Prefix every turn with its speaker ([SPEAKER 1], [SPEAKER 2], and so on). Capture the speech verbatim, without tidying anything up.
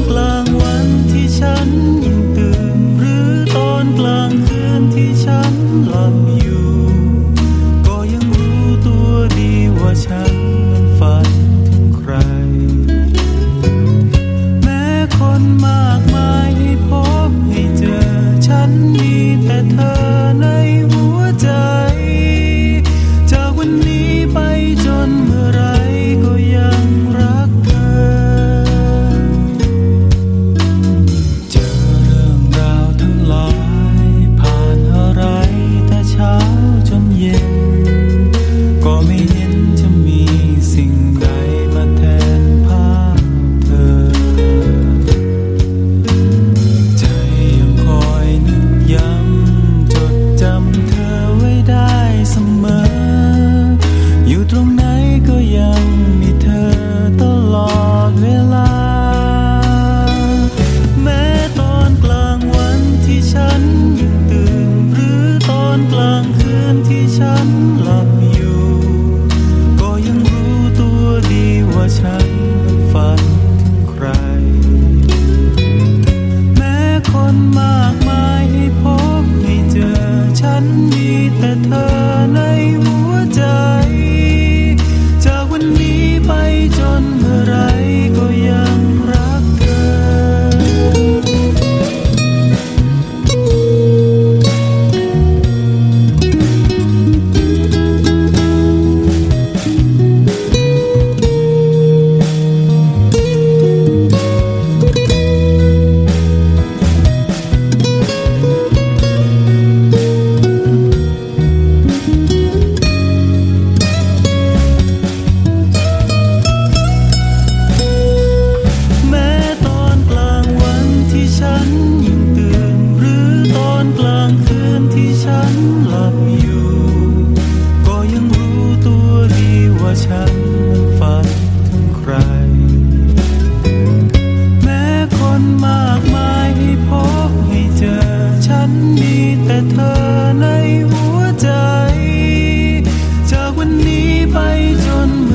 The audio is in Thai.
[SPEAKER 1] กลางวันที่ฉันยังตื่นหรือตอนกลางคืนที่ฉันหลับอยู่ก็ยังรู้ตัวดีว่าฉันนั้นฝันถึงใครแม้คนมากมายให้พบให้เจอฉันมีแต่เธอในหัวใจจากวันนี้ไปจนเมื่อไรก็ยังรักเธอเจอเรื่องราวทั้งหลายผ่านอะไรแต่เช้าจนเย็นก็ไม่เห็นจะมีสิ่งใดมาแทนภาพเธอใจยังคอยนึกย้ำจดจำเธอไว้ได้เสมออยู่ตรงไหนก็ยังมีเธอตลอดเวลาแม้ตอนกลางวันที่ฉันยังตื่นหรือตอนกลางคืนที่ฉันหลับอยู่ก็ยังรู้ตัวดีว่าฉันนั้นฝันถึงใครแม้คนมากมายให้พบให้เจอฉันมีแต่เธอในหัวใจจากวันนี้ไปจนเมื่อไรก็ยังรักเธอแม้ตอนกลางวันที่ฉันยังตื่นหรือตอนกลางคืนที่ฉันหลับอยู่ก็ยังรู้ตัวดีว่าฉันนั้นฝันถึงใครแม้คนมากมายให้พบให้เจอฉันมีแต่เธอในหัวใจจากวันนี้ไปจน